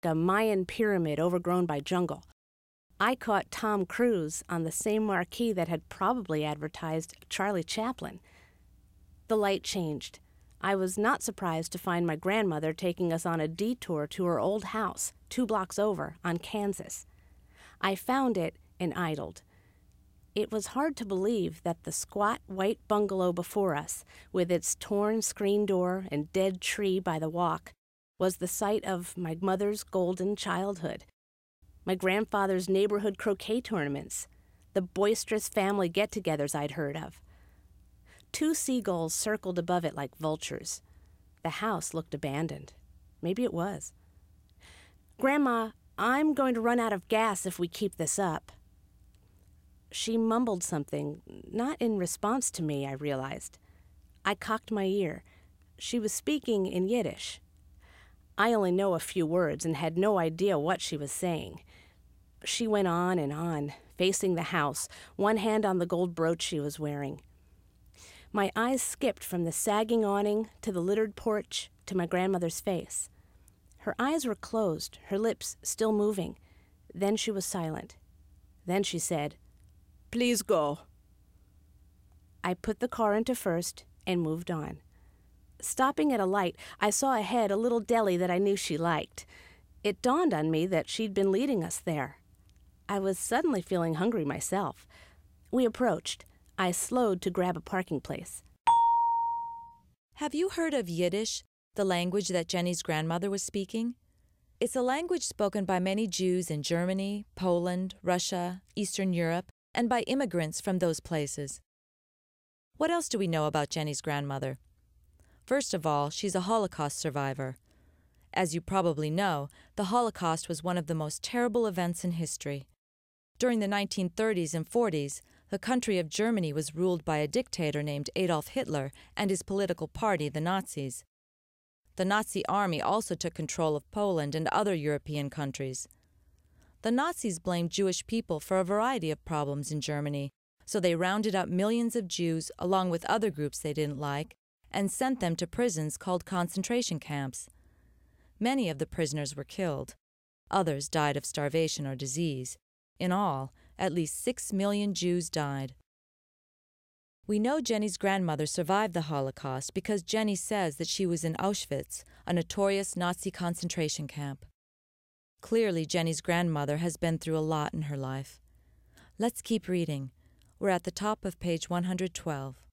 like a Mayan pyramid overgrown by jungle. I caught Tom Cruise on the same marquee that had probably advertised Charlie Chaplin. The light changed. I was not surprised to find my grandmother taking us on a detour to her old house, 2 blocks over, on Kansas. I found it and idled. It was hard to believe that the squat white bungalow before us, with its torn screen door and dead tree by the walk, was the site of my mother's golden childhood. My grandfather's neighborhood croquet tournaments, the boisterous family get-togethers I'd heard of. 2 seagulls circled above it like vultures. The house looked abandoned. Maybe it was. "Grandma, I'm going to run out of gas if we keep this up." She mumbled something, not in response to me, I realized. I cocked my ear. She was speaking in Yiddish. I only know a few words and had no idea what she was saying. She went on, facing the house, one hand on the gold brooch she was wearing. My eyes skipped from the sagging awning to the littered porch to my grandmother's face. Her eyes were closed, her lips still moving. Then she was silent. Then she said, "Please go." I put the car into first and moved on. Stopping at a light, I saw ahead a little deli that I knew she liked. It dawned on me that she'd been leading us there. I was suddenly feeling hungry myself. We approached. I slowed to grab a parking place. Have you heard of Yiddish, the language that Jenny's grandmother was speaking? It's a language spoken by many Jews in Germany, Poland, Russia, Eastern Europe, and by immigrants from those places. What else do we know about Jenny's grandmother? First of all, she's a Holocaust survivor. As you probably know, the Holocaust was one of the most terrible events in history. During the 1930s and 40s, the country of Germany was ruled by a dictator named Adolf Hitler and his political party, the Nazis. The Nazi army also took control of Poland and other European countries. The Nazis blamed Jewish people for a variety of problems in Germany, so they rounded up millions of Jews along with other groups they didn't like and sent them to prisons called concentration camps. Many of the prisoners were killed. Others died of starvation or disease. In all, at least 6 million Jews died. We know Jenny's grandmother survived the Holocaust because Jenny says that she was in Auschwitz, a notorious Nazi concentration camp. Clearly, Jenny's grandmother has been through a lot in her life. Let's keep reading. We're at the top of page 112.